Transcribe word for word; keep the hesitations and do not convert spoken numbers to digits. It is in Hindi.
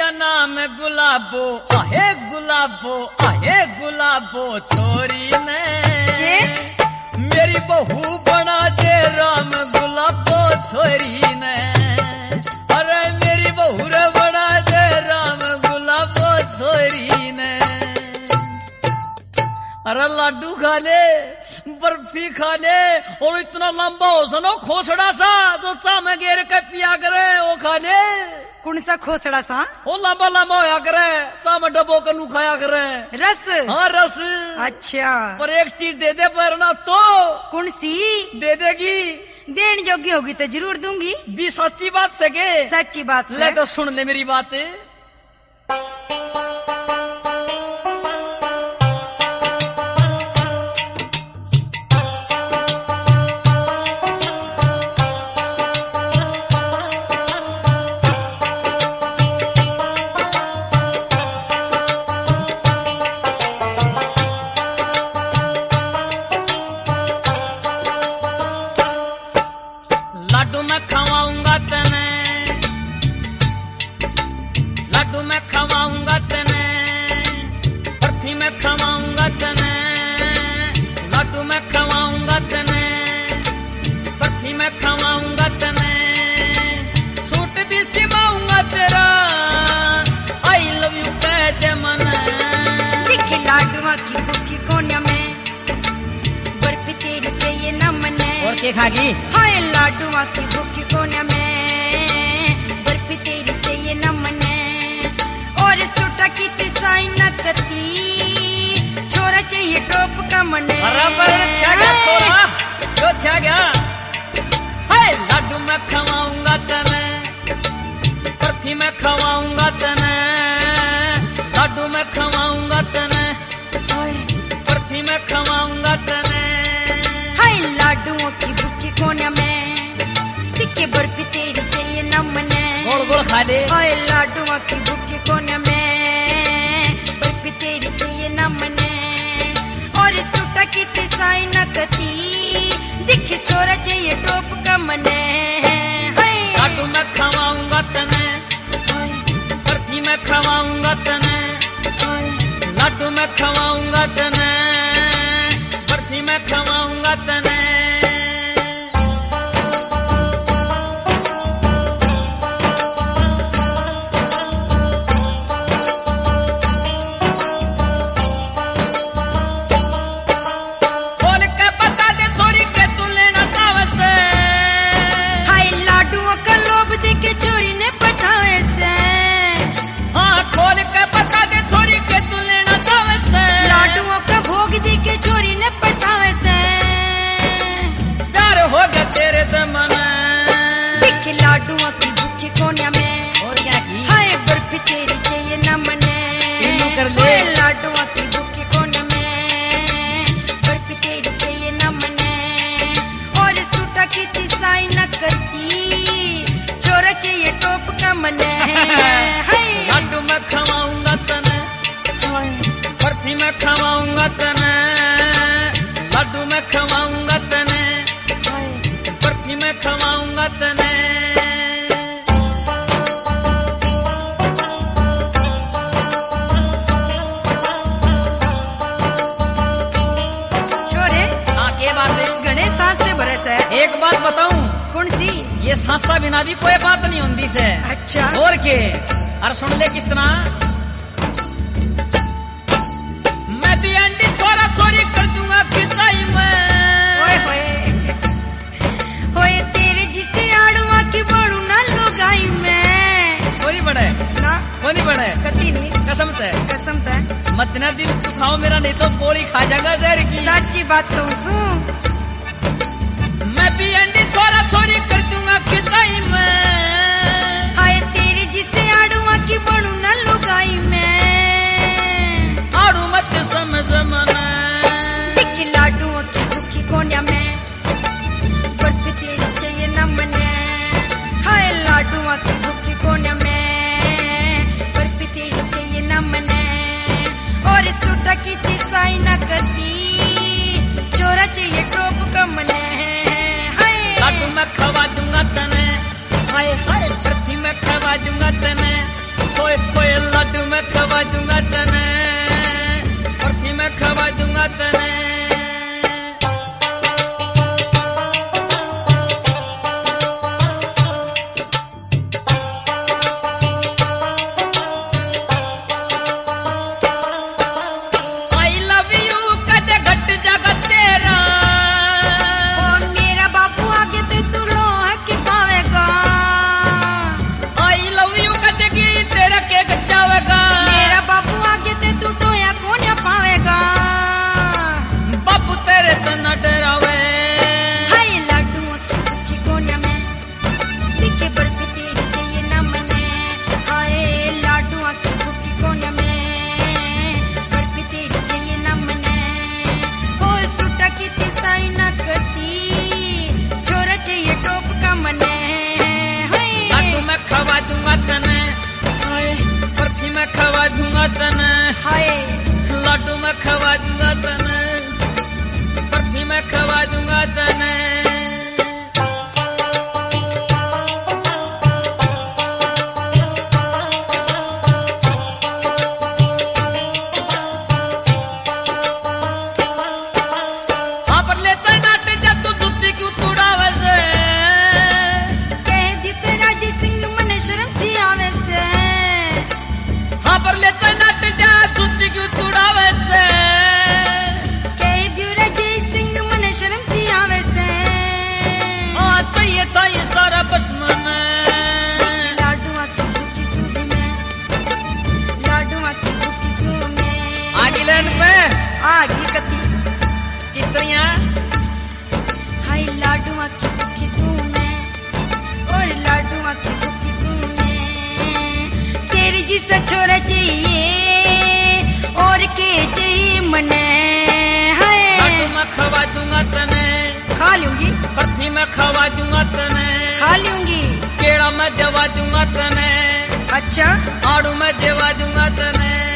मेरा नाम गुलाबो, आहे गुलाबो, आहे गुलाबो छोरी ने ये? मेरी बहू बना दे राम गुलाबो छोरी ने। अरे मेरी बहू रे बना दे राम गुलाबो छोरी ने। अरे लाडू खा ले, बर्फी खा ले, और इतना लंबा हो सनो खोसड़ा सा जो चा में गेर के पिया करे वो खा ले। कौन सा खोसड़ा सा? वो लंबा लंबा होया करे, चा में डबो कनू खाया करे। रस? हाँ रस। अच्छा। पर एक चीज दे दे पर ना तो। कौन सी? दे देगी? देने जोगी होगी तो जरूर दूंगी। भी सच्ची बात से के? सच्ची बात ले तो सुन ले मेरी बात। लाडू मैं खवाऊंगा तने, लाडू मैं खवाऊंगा तने, बर्फी मैं खवाऊंगा तने, लाडू मैं खवाऊंगा तने, बर्फी मैं खवाऊंगा तने, सूट भी सिवाऊंगा तेरा, आई लव यू कह दे मन। देखे लाडुआ की भूखी कोनिया में, बर्फी तेरी चाहिए न मने। और क्या खागी? हाय लाडुआ की भूखी कोनिया में, बर्फी तेरी चाहिए न मने। और सूटा की तिसाई न कती, छोरा चाहिए टोप का मने। बराबर छा गया छोरा, जो छा गया। हाय लाडू मैं खवाऊंगा तने, बर्फी मैं खवाऊंगा तने, लाडू मैं खवाऊंगा तने, बर्फी मैं खवाऊंगा तने। हाय लाडुओं की भूखी कोनिया में, दिखे बर्फी तेरी चाहिए न मने। गोल गोल खा ले। हाय लाडुओं की भूखी कोनिया में, बर्फी तेरी चाहिए न मने। और सूटा की तिसाई न कती, दिखे छोरा चाहिए टोप का मने। हाय लाडू मैं खवाऊंगा तने, बर्फी मैं खवाऊंगा तने, लाडू मैं खवाऊंगा तने, बर्फी मैं खवाऊंगा तने। बोल के बता दे छोरी के तू लेना चावल से। हाय लाडुओं का लोभ देखे चोरी ने पठाए से। हाँ खोल के बता दे छोरी के तू लेना चावल से। लाडुओं का भोग देखे चोरी ने पठाए से। प्यार हो गया तेरे दमन। दिखे लाडुओं की भूखी कोनिया में, और क्या की? हाय बर्फी तेरी चाहिए न मने। इन्हों कर ले। हाय लाडुओं की भूखी कोनिया में, बर्फी तेरी चाहिए न मने। और सूटा की तिसाई न करती, छोरा चाहिए टोप का मने। हाय लाडू मैं खवाऊंगा तने, बर्फी मैं खवाऊंगा तने, लाडू मैं खवाऊंगा तने, बर्फी मैं खवाऊंगा तने। छोरे हाँ के बात है? गणेश सांस से बरस है। एक बात बताऊं, कौन सी? ये सांसा बिना भी कोई बात नहीं होती से। अच्छा। और के? अरे सुन ले किस तरह। मैं भी अंडी छोरा छोरी कर दूंगा पिसाई में। ओए होए होए तेरे जिसे आड़ुआ की बड़ू ना लोगाई में। कोई बड़े ना कोई बड़े कती नहीं, कसम से कसम से मत ना दिल खाओ मेरा, नहीं तो गोली खा जाएगा जहर की। सच्ची बात कहूँ सू। मैं भी अंडी छोरा छोरी कर दूंगा पिसाई में। हाय तेरे जिसे आड़ुआ की बड़ू ना लोगाई में। आड़ू मत समझ मना। दिखे लाडुओं की भूखी कोनिया में, बर्फी तेरी चाहिए न मने। हाय लाडुओं की भूखी कोनिया में, बर्फी तेरी चाहिए न मने। और सूटा की तिसाई न करती, छोरा चाहिए टोप का मने। हाय लाडू मैं खवा दूंगा तने, हाय खवा दूंगा तने, बर्फी में खवा दूंगा तने। खवा दूंगा तने, हाय लाडू में खवा दूंगा तने, बर्फी में खवा दूंगा तने। हाँ पर लेता नाटे जा तू जुत्ती क्यों तुड़ावे से, कह दी तेरा जी सिंह मन शर्म सी आवे से। हाँ पर लेता नट जा जुत्ती क्यों तुड़ावे से, कह दियो राजे सिंह मन शर्म सी आवे से। हाँ चाहिए था ये सारा बसमन, लाडुआ की भूखी सूबी में, लाडुआ की भूखी सूबी में। आगी लैंड पे आगी कती किस तरह, हाय लाडुआ की भूखी सूबी में, और लाडुआ की भूखी सूबी में। तेरी जिसा छोरा चाहिए और के चाहिए मने, हाय लाडू में खवा दूंगा तने, खा लूंगी बर्फी में खवा दूंगा तने, खा लूंगी केड़ा में देवा दूंगा तने, अच्छा आड़ू में देवा दूंगा तने।